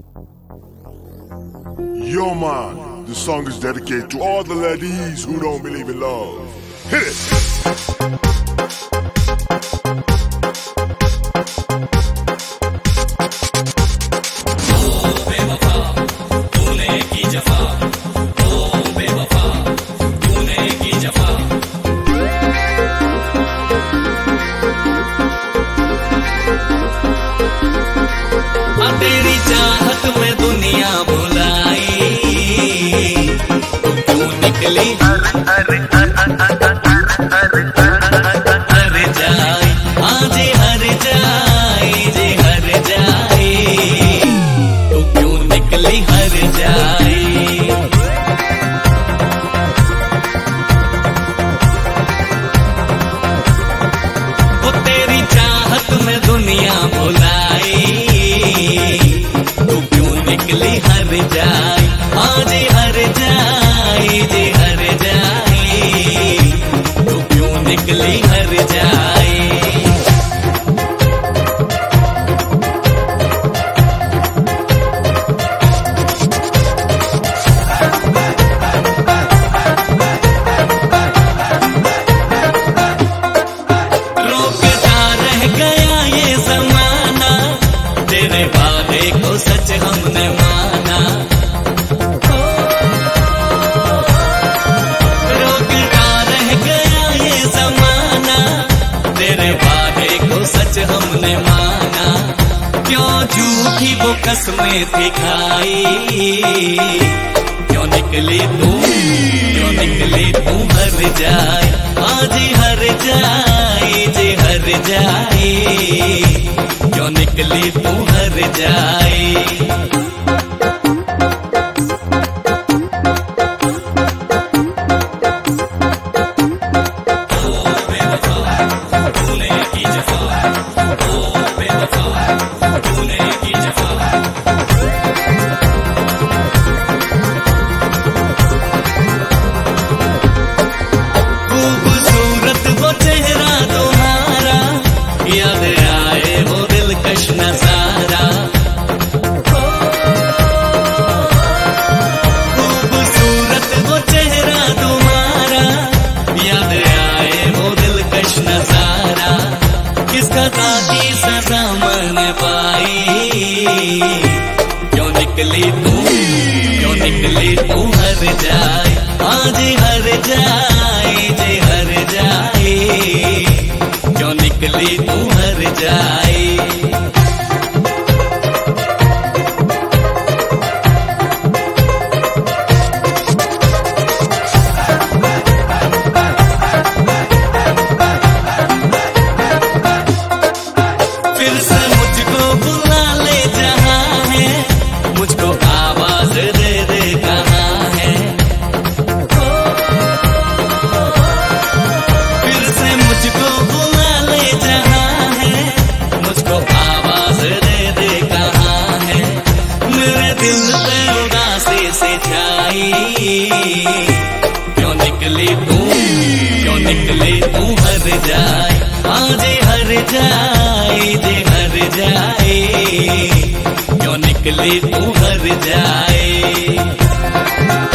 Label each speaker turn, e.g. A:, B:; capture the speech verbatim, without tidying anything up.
A: Yo man, this song is dedicated to all the ladies who don't believe in love. Hit it!
B: तेरी चाहत में दुनिया भुलाई, तू निकली हर जाए, आज हर जाए जे हर जाए, तू क्यों निकली हर जाए। वो तेरी चाहत में दुनिया भुलाई, निकली हर जाए, आज हर जाए जे हर जाए, तू क्यों निकली हर जाए। रोकता रह गया ये ज़माना, तेरे वादे को सच हमने माना। रोकता रह गया ये ज़माना, तेरे वादे को सच हमने माना। क्यों झूठी वो कसमें थी खाई, क्यों निकली तू, क्यों निकली तू हर जाए, आज हर जाए जे हर जाए, क्यों निकली तू हर जाए। खूबसूरत वो चेहरा तुम्हारा, याद आए वो दिलकश नजारा। खूबसूरत वो चेहरा तुम्हारा, याद आए वो दिलकश नजारा। किस खता की सजा मैंने पाई, क्यों निकली तू, क्यों निकली तू हर जाए, आज हर जाए जे हर जाए, क्यों निकली तू हर जाए। फिर से मुझको बुला ले जहाँ है, मुझको आवाज दे दे कहाँ है। फिर से मुझको बुला ले जहाँ है, मुझको आवाज दे दे कहाँ है। मेरे दिल पे उदासी से छाई, क्यों निकली तू, क्यों निकली तू हर जाए, आज हर जाए जे हर जाए, क्यों निकली तू हर जाए।